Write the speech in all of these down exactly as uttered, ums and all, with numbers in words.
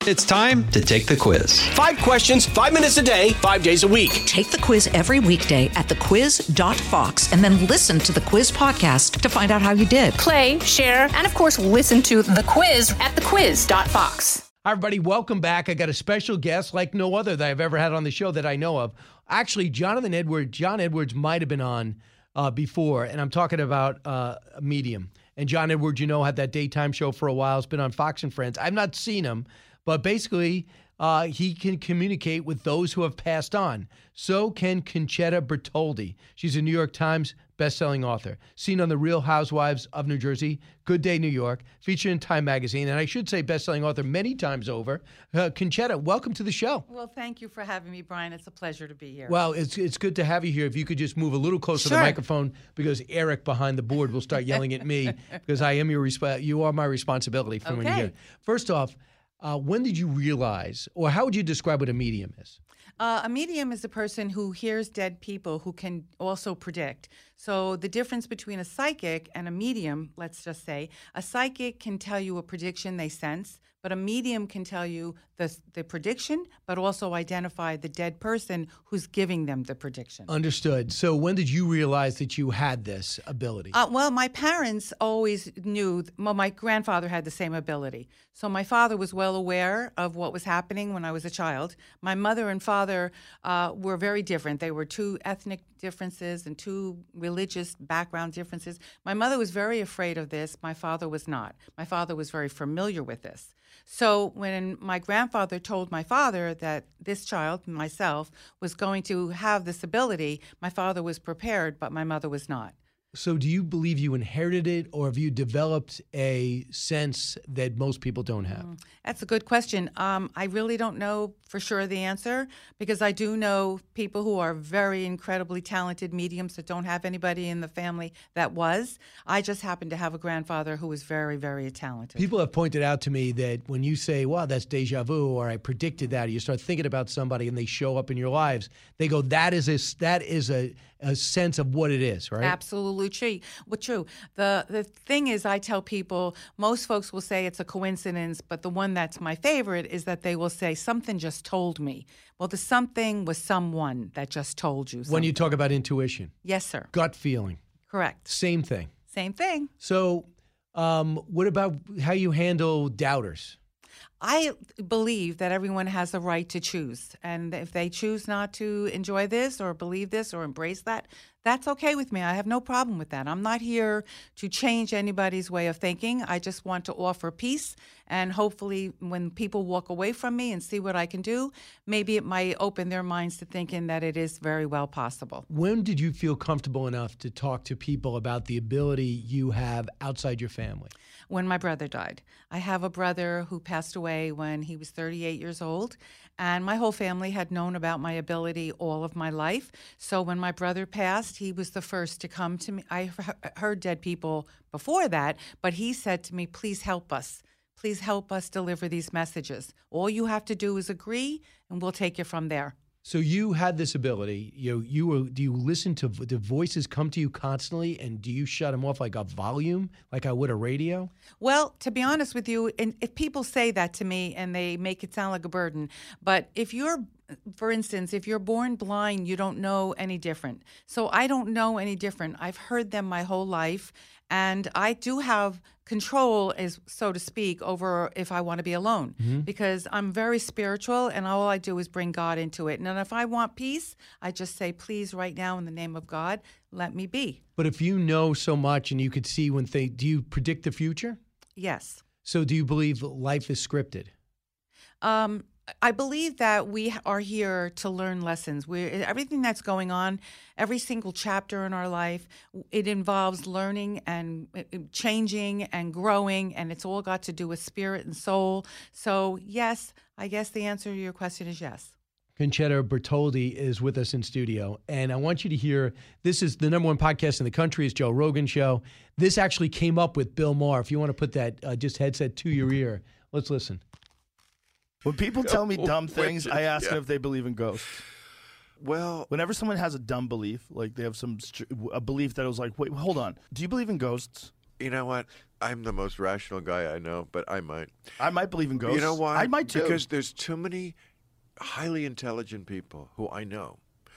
It's time to take the quiz. Five questions, five minutes a day, five days a week. Take the quiz every weekday at the quiz dot fox and then listen to the quiz podcast to find out how you did. Play, share, and of course, listen to the quiz at the quiz dot fox. Hi, everybody. Welcome back. I got a special guest like no other that I've ever had on the show that I know of. Actually, Jonathan Edwards, John Edwards might have been on uh, before, and I'm talking about uh, Medium. And John Edwards, you know, had that daytime show for a while. It's been on Fox and Friends. I've not seen him. But basically, uh, he can communicate with those who have passed on. So can Conchetta Bertoldi. She's a New York Times bestselling author. Seen on The Real Housewives of New Jersey, Good Day New York, featured in Time Magazine, and I should say bestselling author many times over. Uh, Conchetta, welcome to the show. Well, thank you for having me, Brian. It's a pleasure to be here. Well, it's it's good to have you here. If you could just move a little closer Sure. to the microphone, because Eric behind the board will start yelling at me, because I am your resp- you are my responsibility for when you're Okay. here. First off, Uh, when did you realize, or how would you describe what a medium is? Uh, a medium is a person who hears dead people who can also predict. So the difference between a psychic and a medium, let's just say, a psychic can tell you a prediction they sense, but a medium can tell you the, the prediction, but also identify the dead person who's giving them the prediction. Understood. So when did you realize that you had this ability? Uh, well, my parents always knew, well, my grandfather had the same ability. So my father was well aware of what was happening when I was a child. My mother and father uh, were very different. They were two ethnic differences and two religious background differences. My mother was very afraid of this. My father was not. My father was very familiar with this. So when my grandfather told my father that this child, myself, was going to have this ability, my father was prepared, but my mother was not. So do you believe you inherited it, or have you developed a sense that most people don't have? Mm, that's a good question. Um, I really don't know for sure the answer, because I do know people who are very incredibly talented mediums that don't have anybody in the family that was. I just happen to have a grandfather who was very, very talented. People have pointed out to me that when you say, wow, that's deja vu, or I predicted that, or you start thinking about somebody and they show up in your lives, they go, that is a, that is a, a sense of what it is, right? Absolutely true. Well, true. The the thing is, I tell people, most folks will say it's a coincidence, but the one that's my favorite is that they will say, something just told me. Well, the something was someone that just told you something. When you talk about intuition. Yes, sir. Gut feeling. Correct. Same thing. Same thing. So um, what about how you handle doubters? I believe that everyone has a right to choose. And if they choose not to enjoy this or believe this or embrace that, that's okay with me. I have no problem with that. I'm not here to change anybody's way of thinking. I just want to offer peace. And hopefully when people walk away from me and see what I can do, maybe it might open their minds to thinking that it is very well possible. When did you feel comfortable enough to talk to people about the ability you have outside your family? When my brother died. I have a brother who passed away when he was thirty-eight years old, and my whole family had known about my ability all of my life. So when my brother passed, he was the first to come to me. I heard dead people before that, but he said to me, please help us. Please help us deliver these messages. All you have to do is agree, and we'll take it from there. So you had this ability. You know, you were. Do you listen to the voices come to you constantly, and do you shut them off like a volume, like I would a radio? Well, to be honest with you, and if people say that to me and they make it sound like a burden, but if you're, for instance, if you're born blind, you don't know any different. So I don't know any different. I've heard them my whole life, and I do have control, as so to speak, over if I want to be alone, mm-hmm. because I'm very spiritual, and all I do is bring God into it. And then if I want peace, I just say, please, right now, in the name of God, let me be. But if you know so much and you could see when things, do you predict the future? Yes. So do you believe life is scripted? Um, I believe that we are here to learn lessons. We everything that's going on, every single chapter in our life, it involves learning and changing and growing, and it's all got to do with spirit and soul. So, yes, I guess the answer to your question is yes. Conchetta Bertoldi is with us in studio, and I want you to hear, this is the number one podcast in the country, it's Joe Rogan Show. This actually came up with Bill Maher. If you want to put that uh, just headset to your ear, let's listen. When people tell me dumb things, Wait, I ask yeah. them if they believe in ghosts. Well, Whenever someone has a dumb belief, like they have some str- a belief that it was like, wait, hold on, do you believe in ghosts? You know what? I'm the most rational guy I know, but I might. I might believe in ghosts. You know why? I might too. Because there's too many highly intelligent people who I know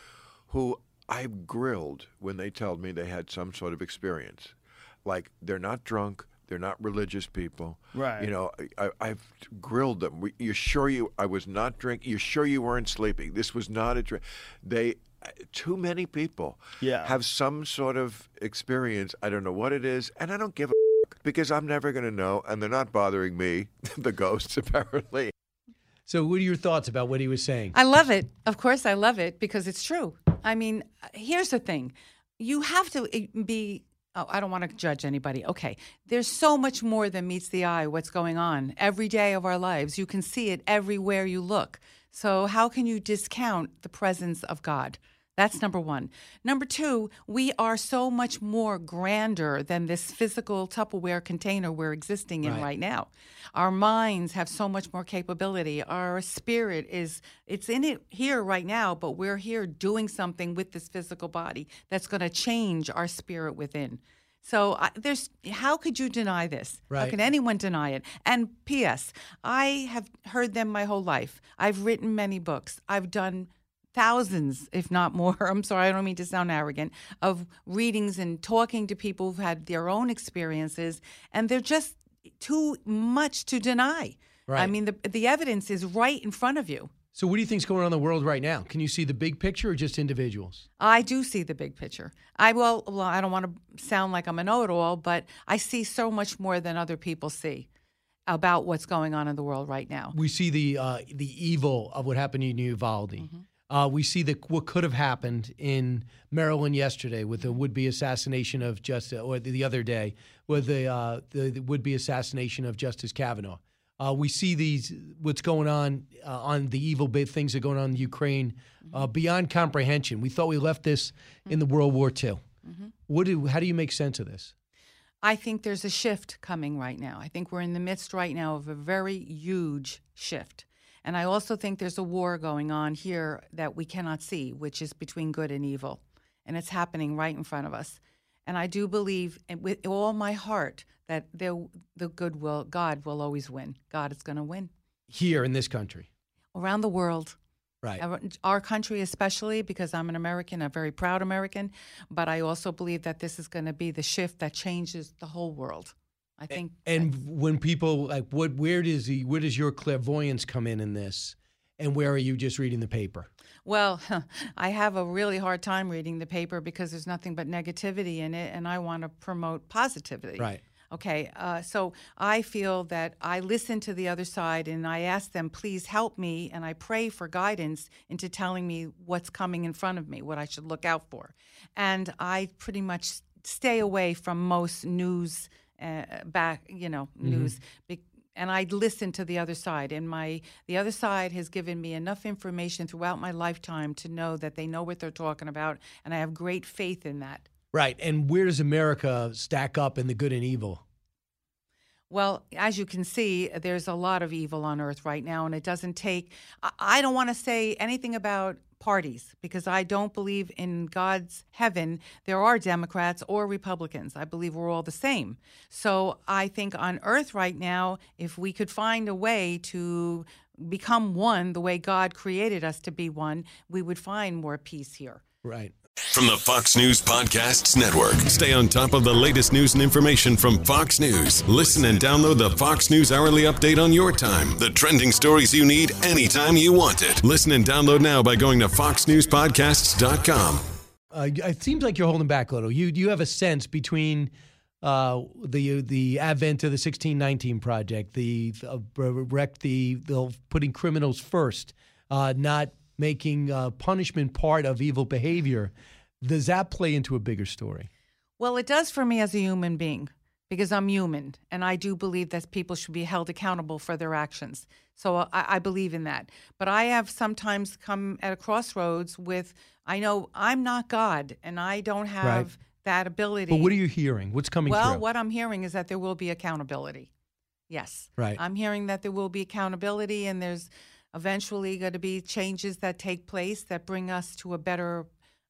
who I've grilled when they told me they had some sort of experience. Like, they're not drunk. They're not religious people. Right. You know, I, I've grilled them. We- You're sure you, I was not drinking? You're sure you weren't sleeping? This was not a drink. They, too many people Yeah. have some sort of experience. I don't know what it is, and I don't give a f- because I'm never going to know, and they're not bothering me, the ghosts, apparently. So, what are your thoughts about what he was saying? I love it. Of course, I love it because it's true. I mean, here's the thing. You have to be, oh, I don't want to judge anybody. Okay. There's so much more than meets the eye what's going on every day of our lives. You can see it everywhere you look. So how can you discount the presence of God? That's number one. Number two, we are so much more grander than this physical Tupperware container we're existing in Right. right now. Our minds have so much more capability. Our spirit is, it's in it here right now, but we're here doing something with this physical body that's going to change our spirit within. So I, there's, how could you deny this? How Right. can anyone deny it? And P S, I have heard them my whole life. I've written many books. I've done thousands, if not more, I'm sorry, I don't mean to sound arrogant, of readings and talking to people who've had their own experiences, and they're just too much to deny. Right. I mean, the the evidence is right in front of you. So, what do you think's going on in the world right now? Can you see the big picture or just individuals? I do see the big picture. I well, well I don't want to sound like I'm a know-it-all, but I see so much more than other people see about what's going on in the world right now. We see the uh, the evil of what happened in Uvalde. Mm-hmm. Uh, we see the what could have happened in Maryland yesterday with the would-be assassination of Justice, or the other day with the uh, the, the would-be assassination of Justice Kavanaugh. Uh, we see these what's going on uh, on the evil big things that are going on in Ukraine uh, beyond comprehension. We thought we left this in the World War Two. Mm-hmm. What do how do you make sense of this? I think there's a shift coming right now. I think we're in the midst right now of a very huge shift. And I also think there's a war going on here that we cannot see, which is between good and evil. And it's happening right in front of us. And I do believe with all my heart that there, the good will, God will always win. God is going to win. Here in this country. Around the world. Right. Our, our country especially, because I'm an American, a very proud American. But I also believe that this is going to be the shift that changes the whole world. I think. And that, when people like, what, where does the, where does your clairvoyance come in in this, and where are you just reading the paper? Well, I have a really hard time reading the paper because there's nothing but negativity in it, and I want to promote positivity. Right. Okay. Uh, so I feel that I listen to the other side, and I ask them, please help me, and I pray for guidance into telling me what's coming in front of me, what I should look out for, and I pretty much stay away from most news. Uh, back, you know, news, Be- and I listen to the other side. And my the other side has given me enough information throughout my lifetime to know that they know what they're talking about, and I have great faith in that. Right. And where does America stack up in the good and evil? Well, as you can see, there's a lot of evil on earth right now, and it doesn't take. I, I don't want to say anything about parties because I don't believe in God's heaven there are Democrats or Republicans. I believe we're all the same. So I think on earth right now, if we could find a way to become one the way God created us to be one, we would find more peace here. Right. From the Fox News Podcasts Network. Stay on top of the latest news and information from Fox News. Listen and download the Fox News Hourly Update on your time. The trending stories you need anytime you want it. Listen and download now by going to fox news podcasts dot com. Uh, it seems like you're holding back a little. You you have a sense between uh, the the advent of the sixteen nineteen Project, the uh, rec the the putting criminals first, uh, not making uh, punishment part of evil behavior. Does that play into a bigger story? Well, it does for me as a human being because I'm human, and I do believe that people should be held accountable for their actions. So I, I believe in that. But I have sometimes come at a crossroads with, I know I'm not God, and I don't have Right. that ability. But what are you hearing? What's coming well, through? what I'm hearing is that there will be accountability. Yes. Right. I'm hearing that there will be accountability, and there's eventually going to be changes that take place that bring us to a better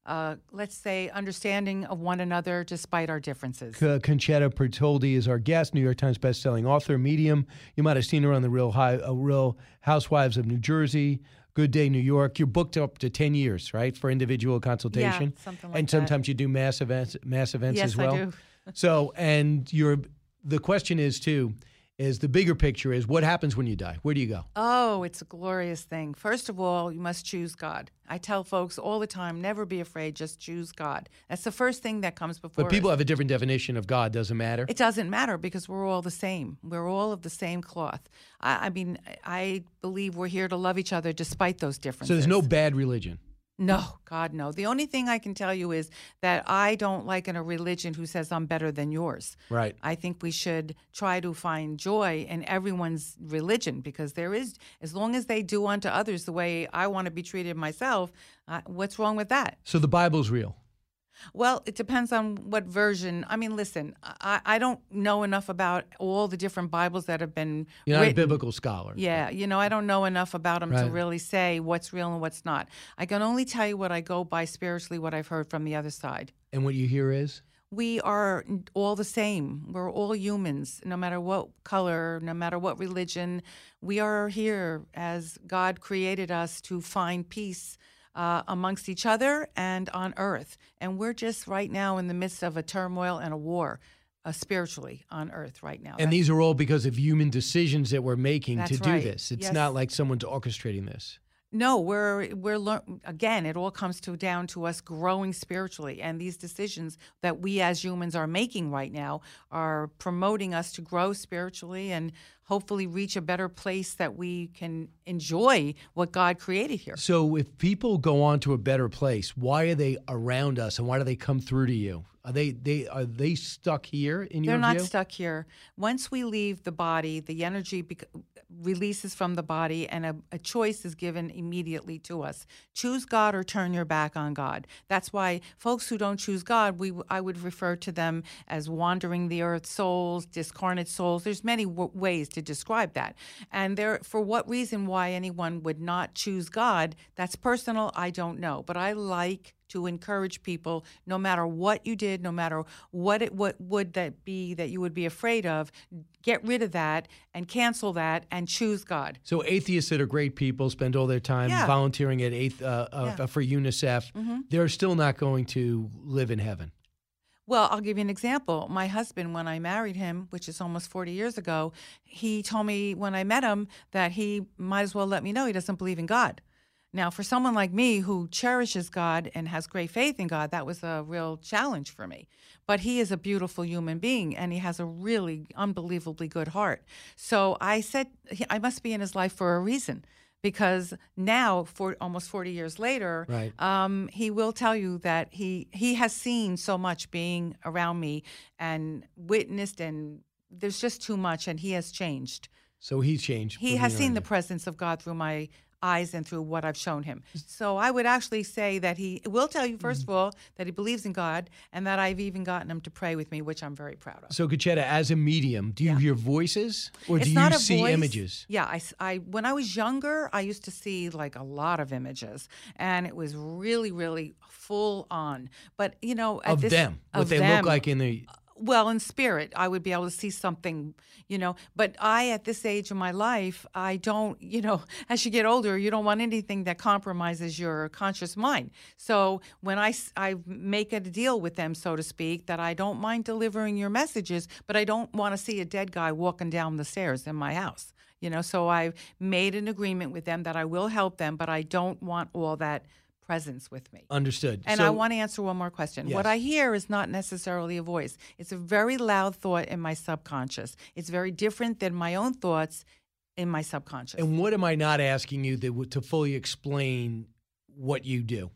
uh, let's say, understanding of one another despite our differences. C- Conchetta Bertoldi is our guest, New York Times bestselling author, Medium. You might have seen her on the Real, High, uh, Real Housewives of New Jersey, Good Day New York. You're booked up to ten years, right, for individual consultation? Yeah, something like and sometimes that. you do mass events, mass events Yes, as well? I do. So, and you're, the question is, too, is the bigger picture is what happens when you die? Where do you go? Oh, it's a glorious thing. First of all, you must choose God. I tell folks all the time, never be afraid, just choose God. That's the first thing that comes before But people us. have a different definition of God. Doesn't matter? It doesn't matter because we're all the same. We're all of the same cloth. I, I mean, I believe we're here to love each other despite those differences. So there's no bad religion? No, God, no. The only thing I can tell you is that I don't like in a religion who says I'm better than yours. Right. I think we should try to find joy in everyone's religion because there is, as long as they do unto others the way I want to be treated myself, uh, what's wrong with that? So the Bible's real? Well, it depends on what version. I mean, listen, I, I don't know enough about all the different Bibles that have been You're not written. a biblical scholar. Yeah, you know, I don't know enough about them to Right. really say what's real and what's not. I can only tell you what I go by spiritually, what I've heard from the other side. And what you hear is? We are all the same. We're all humans, no matter what color, no matter what religion. We are here as God created us to find peace uh, amongst each other and on earth. And we're just right now in the midst of a turmoil and a war. Uh, spiritually on earth right now. And That's- these are all because of human decisions that we're making That's to do right. this. It's Yes. not like someone's orchestrating this. No, we're we're lear- again. It all comes to down to us growing spiritually, and these decisions that we as humans are making right now are promoting us to grow spiritually and hopefully reach a better place that we can enjoy what God created here. So if people go on to a better place, why are they around us and why do they come through to you? Are they they are they stuck here in your They're not view? stuck here. Once we leave the body, the energy bec- releases from the body, and a, a choice is given immediately to us. Choose God or turn your back on God. That's why folks who don't choose God, we I would refer to them as wandering the earth souls, discarnate souls. There's many w- ways to describe that. And there, for what reason why anyone would not choose God, that's personal, I don't know. But I like to encourage people, no matter what you did, no matter what it what would that be that you would be afraid of, get rid of that and cancel that and choose God. So atheists that are great people spend all their time Yeah. volunteering at eighth, uh, uh, Yeah. for UNICEF. Mm-hmm. They're still not going to live in heaven. Well, I'll give you an example. My husband, when I married him, which is almost forty years ago, he told me when I met him that he might as well let me know he doesn't believe in God. Now, for someone like me who cherishes God and has great faith in God, that was a real challenge for me. But he is a beautiful human being, and he has a really unbelievably good heart. So I said, I must be in his life for a reason. Because now, for almost forty years later, Right. um, he will tell you that he he has seen so much being around me and witnessed, and there's just too much, and he has changed. So he's changed. He from has being seen around the you. presence of God through my eyes and through what I've shown him. So I would actually say that he will tell you, first of all, that he believes in God, and that I've even gotten him to pray with me, which I'm very proud of. So Conchetta, as a medium, do you Yeah. hear voices or It's do not you a see voice. images? Yeah, I, s- I- when I was younger, I used to see like a lot of images, and it was really, really full on. But you know, at Of this, them, what of they them, look like in the. well, in spirit, I would be able to see something, you know. But I, at this age of my life, I don't, you know, as you get older, you don't want anything that compromises your conscious mind. So when I, s- I make a deal with them, so to speak, that I don't mind delivering your messages, but I don't want to see a dead guy walking down the stairs in my house. You know, so I've made an agreement with them that I will help them, but I don't want all that presence with me. Understood. And So- I want to answer one more question. Yes. What I hear is not necessarily a voice. It's a very loud thought in my subconscious. It's very different than my own thoughts in my subconscious. And what am I not asking you that, would- to fully explain what you do?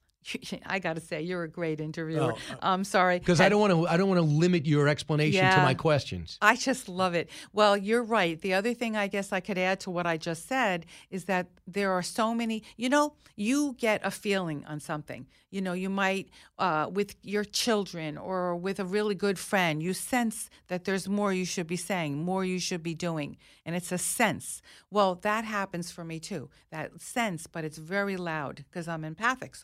I got to say, you're a great interviewer. Oh, I'm sorry. Because I don't want to. I don't want to limit your explanation to Yeah. my questions. I just love it. Well, you're right. The other thing I guess I could add to what I just said is that there are so many, you know, you get a feeling on something. You know, you might, uh, with your children or with a really good friend, you sense that there's more you should be saying, more you should be doing. And it's a sense. Well, that happens for me too, that sense, but it's very loud because I'm empathic. So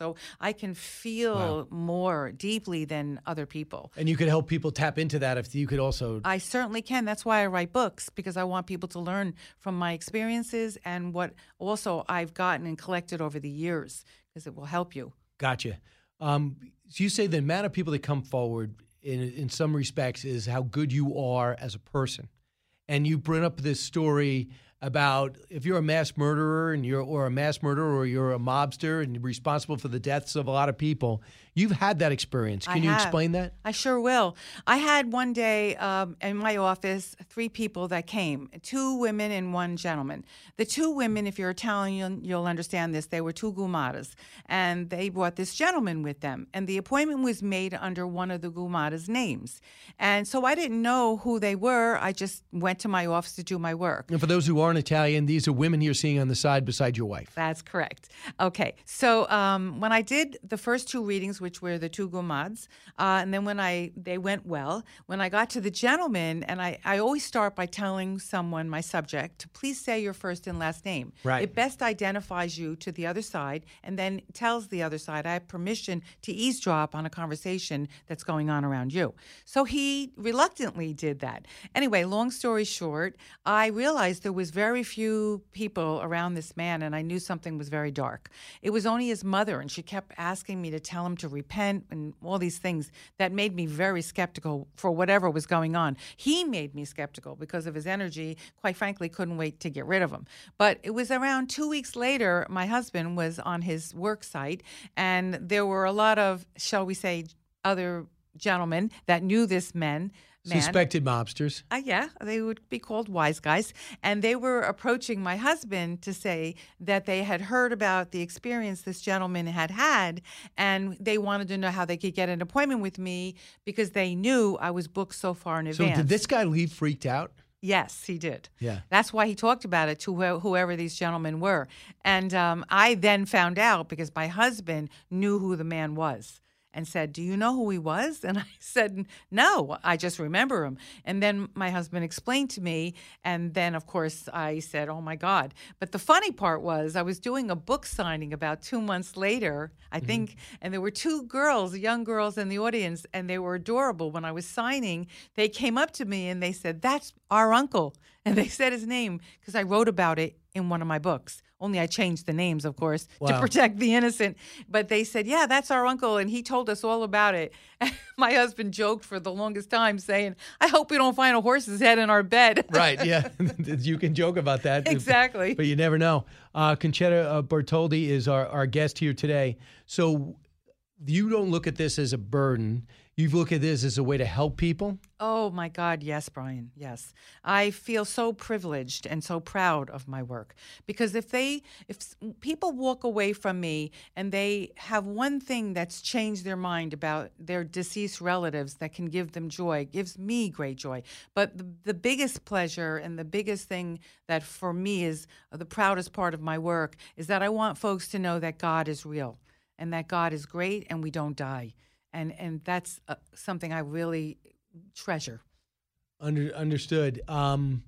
I can feel Wow. more deeply than other people. And you could help people tap into that if you could also. I certainly can. That's why I write books, because I want people to learn from my experiences and what also I've gotten and collected over the years, because it will help you. Gotcha. Um, so you say the amount of people that come forward in in some respects is how good you are as a person. And you bring up this story about if you're a mass murderer and you're or a mass murderer or you're a mobster and you're responsible for the deaths of a lot of people. You've had that experience. Can I you have. explain that? I sure will. I had one day um, in my office three people that came, two women and one gentleman. The two women, if you're Italian, you'll, you'll understand this, they were two gumaras, and they brought this gentleman with them. And the appointment was made under one of the gumaras' names. And so I didn't know who they were. I just went to my office to do my work. And for those who aren't Italian, these are women you're seeing on the side beside your wife. That's correct. Okay, so um, when I did the first two readings, which were the two gumads, uh, and then when I they went well, when I got to the gentleman, and I, I always start by telling someone, my subject, to please say your first and last name. Right. It best identifies you to the other side and then tells the other side, I have permission to eavesdrop on a conversation that's going on around you. So he reluctantly did that. Anyway, long story short, I realized there was very few people around this man, and I knew something was very dark. It was only his mother, and she kept asking me to tell him to repent and all these things that made me very skeptical for whatever was going on. He made me skeptical because of his energy. Quite frankly, couldn't wait to get rid of him. But it was around two weeks later, my husband was on his work site, and there were a lot of, shall we say, other gentlemen that knew this man. Man. Suspected mobsters. Uh, yeah, they would be called wise guys. And they were approaching my husband to say that they had heard about the experience this gentleman had had, and they wanted to know how they could get an appointment with me because they knew I was booked so far in So advance. did this guy leave freaked out? Yes, he did. Yeah. That's why he talked about it to wh- whoever these gentlemen were. And um, I then found out because my husband knew who the man was. And said, do you know who he was? And I said, no, I just remember him. And then my husband explained to me. And then, of course, I said, oh, my God. But the funny part was I was doing a book signing about two months later, I mm-hmm. think, and there were two girls, young girls in the audience, and they were adorable. When I was signing, they came up to me and they said, that's our uncle. And they said his name because I wrote about it in one of my books. Only I changed the names, of course, wow. to protect the innocent. But they said, yeah, that's our uncle, and he told us all about it. My husband joked for the longest time, saying, I hope we don't find a horse's head in our bed. Right, yeah. You can joke about that. Exactly. But you never know. Uh, Concetta uh, Bertoldi is our, our guest here today. So you don't look at this as a burden. You look at this as a way to help people? Oh, my God, yes, Brian, yes. I feel so privileged and so proud of my work because if they, if people walk away from me and they have one thing that's changed their mind about their deceased relatives that can give them joy, gives me great joy. But the, the biggest pleasure and the biggest thing that for me is the proudest part of my work is that I want folks to know that God is real and that God is great and we don't die. And and that's uh, something I really treasure. Under, understood. Um,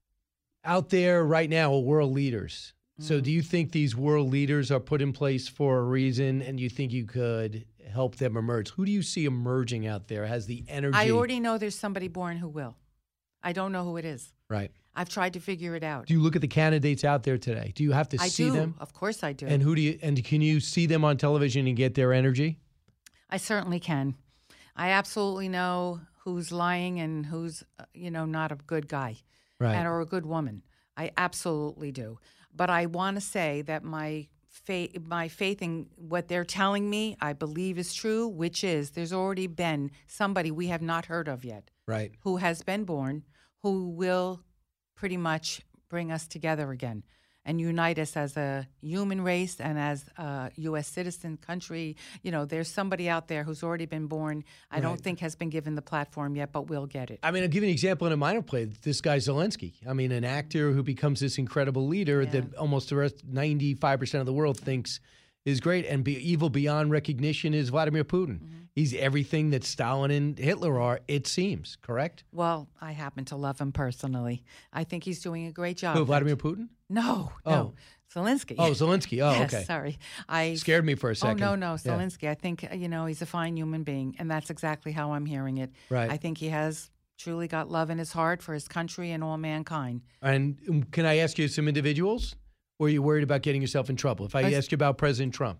out there right now are world leaders. Mm-hmm. So do you think these world leaders are put in place for a reason and you think you could help them emerge? Who do you see emerging out there, has the energy? I already know there's somebody born who will. I don't know who it is. Right. I've tried to figure it out. Do you look at the candidates out there today? Do you have to I see do. them? Of course I do. And who do you? And can you see them on television and get their energy? I certainly can. I absolutely know who's lying and who's, uh, you know, not a good guy, right, and or a good woman. I absolutely do. But I want to say that my faith, my faith in what they're telling me, I believe is true, which is there's already been somebody we have not heard of yet, right, who has been born, who will pretty much bring us together again and unite us as a human race and as a U S citizen country. You know, there's somebody out there who's already been born, I right. don't think has been given the platform yet, but will get it. I mean, I'll give you an example in a minor play. This guy Zelensky. I mean, an actor who becomes this incredible leader yeah. that almost the rest, ninety-five percent of the world thinks is great. And be, evil beyond recognition is Vladimir Putin. Mm-hmm. He's everything that Stalin and Hitler are, it seems, correct? Well, I happen to love him personally. I think he's doing a great job. Who, Vladimir Putin? No, oh. no. Zelensky. Oh, Zelensky. Oh, yes, okay. Sorry. I Scared me for a second. Oh, no, no. Yeah. Zelensky. I think, you know, he's a fine human being, and that's exactly how I'm hearing it. Right. I think he has truly got love in his heart for his country and all mankind. And um, can I ask you some individuals? Or are you worried about getting yourself in trouble? If I, I ask you about President Trump.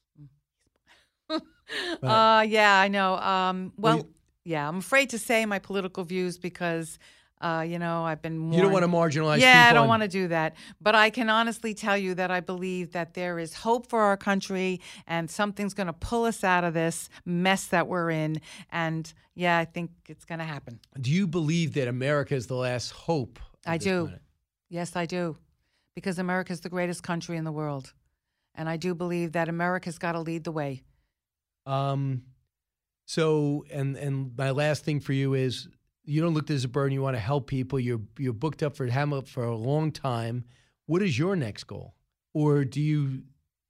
Uh, yeah, I know. Um, well, Well, you- yeah, I'm afraid to say my political views because, uh, you know, I've been more. You don't want to marginalize Yeah, people. I don't and- want to do that. But I can honestly tell you that I believe that there is hope for our country and something's going to pull us out of this mess that we're in. And yeah, I think it's going to happen. Do you believe that America is the last hope? of I this do. planet? Yes, I do. Because America is the greatest country in the world. And I do believe that America's got to lead the way. Um, so, and and my last thing for you is, you don't look as a burden. You want to help people. You're you're booked up for Hamlet for a long time. What is your next goal, or do you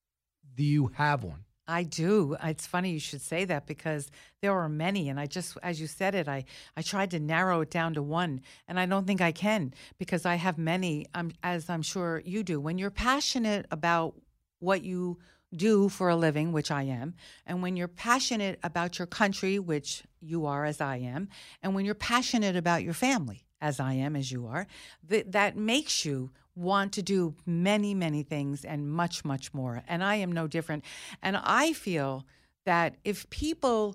do you have one? I do. It's funny you should say that because there are many, and I just, as you said it, I, I tried to narrow it down to one, and I don't think I can because I have many, um, as I'm sure you do. When you're passionate about what you do for a living, which I am, and when you're passionate about your country, which you are as I am, and when you're passionate about your family, as I am, as you are, that that makes you want to do many, many things and much, much more. And I am no different. And I feel that if people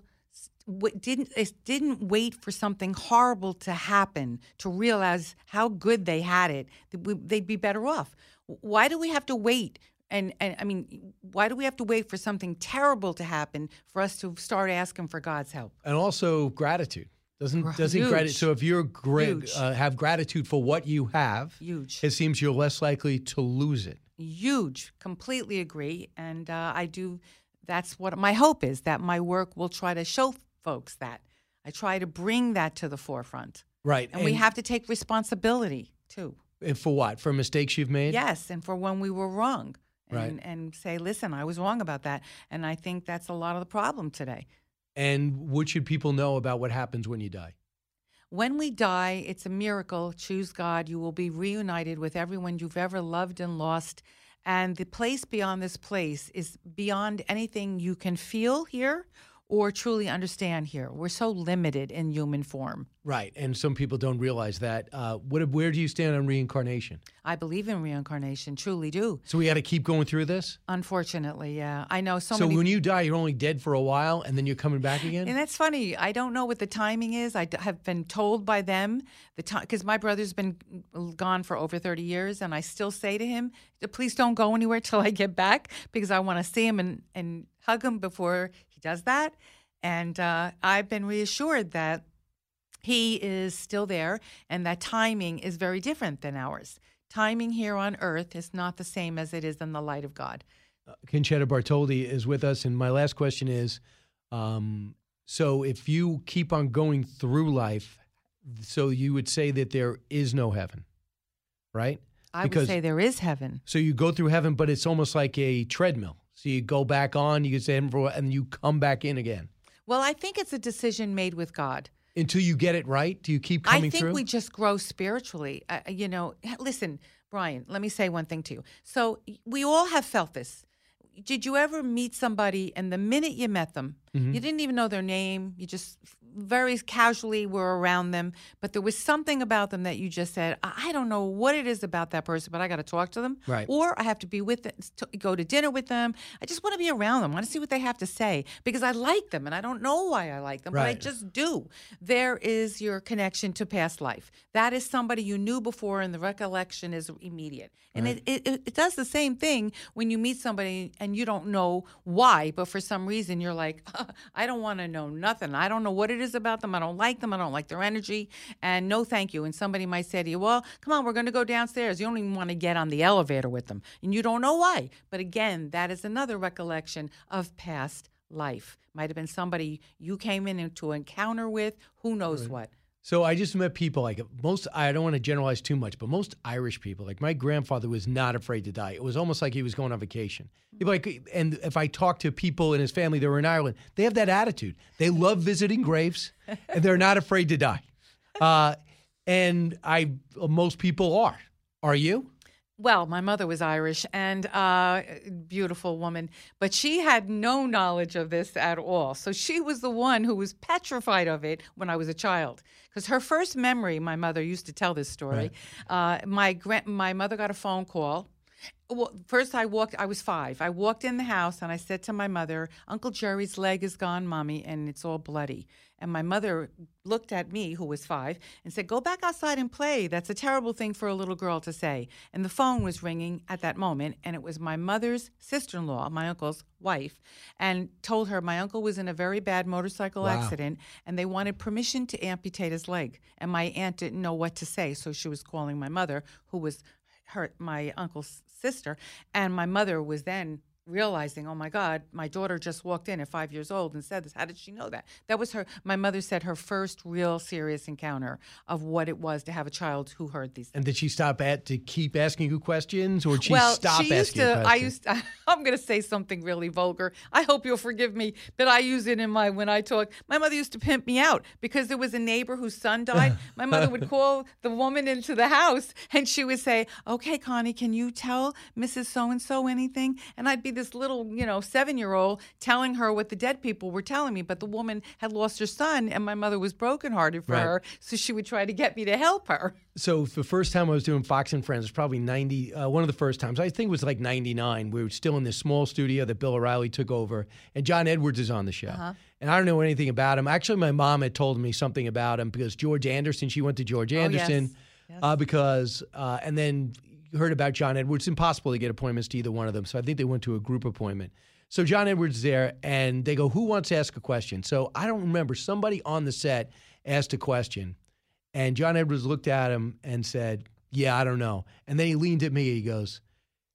w- didn't didn't wait for something horrible to happen to realize how good they had it, they'd be better off. Why do we have to wait? And, and I mean, why do we have to wait for something terrible to happen for us to start asking for God's help? And also gratitude. Doesn't doesn't Huge. gratitude? So if you're gra- Huge. uh, have gratitude for what you have, Huge. it seems you're less likely to lose it. Huge. Completely agree. And uh, I do, that's what my hope is, that my work will try to show folks that. I try to bring that to the forefront. Right. And, we have to take responsibility, too. And for what? For mistakes you've made? Yes, and for when we were wrong. And, Right. and say, listen, I was wrong about that. And I think that's a lot of the problem today. And what should people know about what happens when you die? When we die, it's a miracle. Choose God. You will be reunited with everyone you've ever loved and lost. And the place beyond this place is beyond anything you can feel here or truly understand here. We're so limited in human form. Right. And some people don't realize that. Uh, what, where do you stand on reincarnation? I believe in reincarnation, truly do. So we got to keep going through this? Unfortunately, yeah. I know so, So many. when you die, you're only dead for a while, and then you're coming back again? And that's funny. I don't know what the timing is. I d- have been told by them the time because my brother's been gone for over thirty years, and I still say to him, "Please don't go anywhere till I get back because I want to see him and and hug him before he does that." And uh, I've been reassured that he is still there, and that timing is very different than ours. Timing here on Earth is not the same as it is in the light of God. Uh, Conchetta Bartoldi is with us, and my last question is, um, so if you keep on going through life, so you would say that there is no heaven, right? I Because- would say there is heaven. So you go through heaven, but it's almost like a treadmill. So you go back on, you can say heaven for a while, and you come back in again. Well, I think it's a decision made with God. Until you get it right, do you keep coming I think through? we just grow spiritually. Uh, you know, listen, Brian, let me say one thing to you. So we all have felt this. Did you ever meet somebody and the minute you met them, Mm-hmm. you didn't even know their name, you just very casually were around them, but there was something about them that you just said, I I don't know what it is about that person, but I got to talk to them. Right. Or I have to be with them, to go to dinner with them. I just want to be around them. I want to see what they have to say because I like them and I don't know why I like them, but I Right. just do. There is your connection to past life. That is somebody you knew before and the recollection is immediate. And Right. it, it, it does the same thing when you meet somebody and you don't know why, but for some reason you're like, I don't want to know nothing. I don't know what it is about them. I don't like them. I don't like their energy. And no thank you. And somebody might say to you, well, come on, we're going to go downstairs. You don't even want to get on the elevator with them. And you don't know why. But again, that is another recollection of past life. Might have been somebody you came in into encounter with. Who knows what. So I just met people like most, I don't want to generalize too much, but most Irish people, like my grandfather was not afraid to die. It was almost like he was going on vacation. He'd be like, and if I talk to people in his family that were in Ireland, they have that attitude. They love visiting graves and they're not afraid to die. Uh, and I, most people are. Are you? Well, my mother was Irish and uh, beautiful woman, but she had no knowledge of this at all. So she was the one who was petrified of it when I was a child. Because her first memory, my mother used to tell this story. Right. Uh, my grand, my mother got a phone call. Well, first I walked, I was five. I walked in the house and I said to my mother, Uncle Jerry's leg is gone, Mommy, and it's all bloody. And my mother looked at me, who was five, and said, go back outside and play. That's a terrible thing for a little girl to say. And the phone was ringing at that moment, and it was my mother's sister-in-law, my uncle's wife, and told her my uncle was in a very bad motorcycle Wow. accident, and they wanted permission to amputate his leg. And my aunt didn't know what to say, so she was calling my mother, who was her, my uncle's sister, and my mother was then realizing, oh my God, my daughter just walked in at five years old and said this. How did she know that? That was her, my mother said, her first real serious encounter of what it was to have a child who heard these things. And did she stop at to keep asking you questions, or did she well, stop she used asking you to, questions? I used to, I'm going to say something really vulgar. I hope you'll forgive me, but I use it in my, when I talk. My mother used to pimp me out because there was a neighbor whose son died. My mother would call the woman into the house and she would say, okay, Connie, can you tell Missus So-and-so anything? And I'd be this little, you know, seven-year-old telling her what the dead people were telling me, but the woman had lost her son and my mother was brokenhearted for Right. her, so she would try to get me to help her. So the first time I was doing Fox and Friends was probably ninety. Uh, one of the first times, I think it was like ninety-nine. We were still in this small studio that Bill O'Reilly took over, and John Edwards is on the show. Uh-huh. And I don't know anything about him. Actually, my mom had told me something about him because George Anderson. She went to George Anderson yes. Yes. Uh, because, uh, and then heard about John Edwards. It's impossible to get appointments to either one of them, so I think they went to a group appointment. So John Edwards is there, and they go, who wants to ask a question? So I don't remember. Somebody on the set asked a question, and John Edwards looked at him and said, yeah, I don't know. And then he leaned at me. He goes,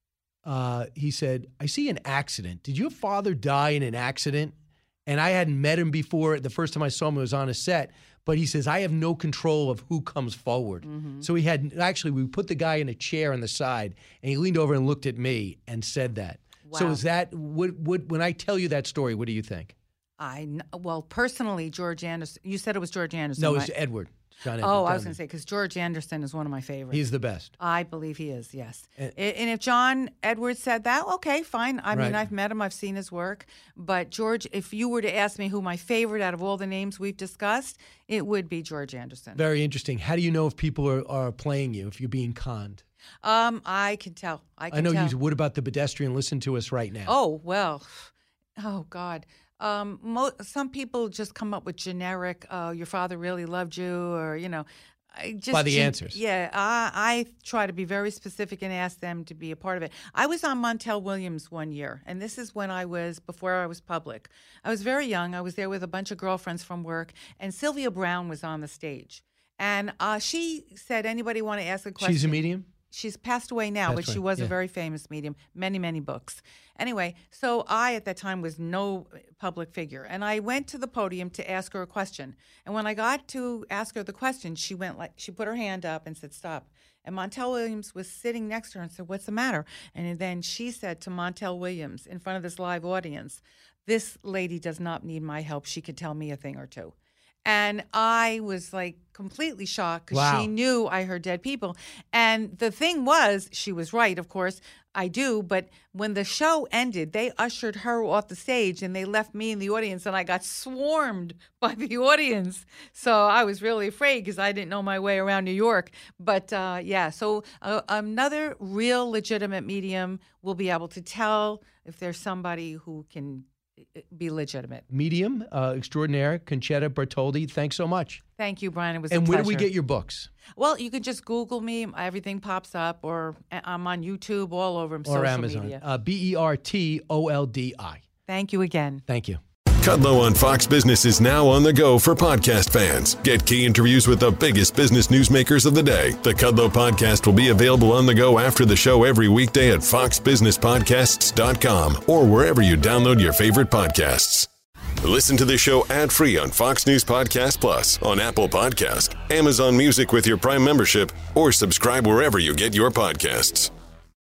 uh, he said, I see an accident. Did your father die in an accident? And I hadn't met him before. The first time I saw him, it was on a set. But he says, I have no control of who comes forward. Mm-hmm. So he had, actually, we put the guy in a chair on the side, and he leaned over and looked at me and said that. Wow. So is that, would, would, when I tell you that story, what do you think? I kn- well, personally, George Anderson. You said it was George Anderson. No, right? it's Edward. John Edward. Oh, I was going to say, because George Anderson is one of my favorites. He's the best. I believe he is, yes. And, and if John Edwards said that, okay, fine. I mean, Right. I've met him, I've seen his work. But George, if you were to ask me who my favorite out of all the names we've discussed, it would be George Anderson. Very interesting. How do you know if people are, are playing you, if you're being conned? Um, I can tell. I can I know tell. you. What about the pedestrian? Listen to us right now. Oh, well, oh, God. Um, mo- some people just come up with generic, uh, your father really loved you, or, you know. I just By the gen- answers. Yeah, I, I try to be very specific and ask them to be a part of it. I was on Montel Williams one year, and this is when I was, before I was public. I was very young. I was there with a bunch of girlfriends from work, and Sylvia Brown was on the stage. And uh, she said, anybody want to ask a question? She's a medium? She's passed away now, Passed but she away, was yeah. a very famous medium, many, many books. Anyway, so I, at that time, was no public figure. And I went to the podium to ask her a question. And when I got to ask her the question, she went like, she put her hand up and said, stop. And Montel Williams was sitting next to her and said, what's the matter? And then she said to Montel Williams in front of this live audience, this lady does not need my help. She could tell me a thing or two. And I was like completely shocked because Wow. she knew I heard dead people. And the thing was, she was right, of course, I do. But when the show ended, they ushered her off the stage and they left me in the audience and I got swarmed by the audience. So I was really afraid because I didn't know my way around New York. But uh, yeah, so uh, another real legitimate medium will be able to tell if there's somebody who can be legitimate. Medium, uh, extraordinaire, Concetta Bertoldi. Thanks so much. Thank you, Brian. It was And a where pleasure. do we get your books? Well, you can just Google me. Everything pops up, or I'm on YouTube, all over Or social Amazon. media. Uh, B E R T O L D I. Thank you again. Thank you. Kudlow on Fox Business is now on the go for podcast fans. Get key interviews with the biggest business newsmakers of the day. The Kudlow podcast will be available on the go after the show every weekday at fox business podcasts dot com or wherever you download your favorite podcasts. Listen to the show ad-free on Fox News Podcast Plus, on Apple Podcast, Amazon Music with your Prime membership, or subscribe wherever you get your podcasts.